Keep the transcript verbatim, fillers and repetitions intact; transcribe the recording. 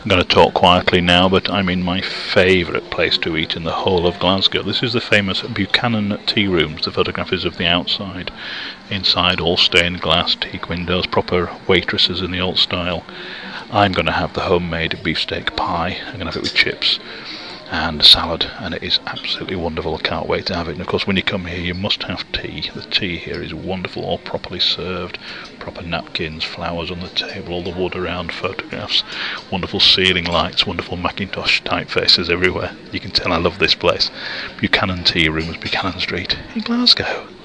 I'm going to talk quietly now, but I'm in my favourite place to eat in the whole of Glasgow. This is the famous Buchanan Tea Rooms. The photograph is of the outside. Inside, all stained glass, teak windows, proper waitresses in the old style. I'm going to have the homemade beefsteak pie. I'm going to have it with chips and a salad, and it is absolutely wonderful. I can't wait to have it. And of course, when you come here, you must have tea. The tea here is wonderful, all properly served, proper napkins, flowers on the table, all the wood around, photographs, wonderful ceiling lights, wonderful Macintosh typefaces everywhere. You can tell I love this place. Buchanan Tea Rooms, Buchanan Street in Glasgow.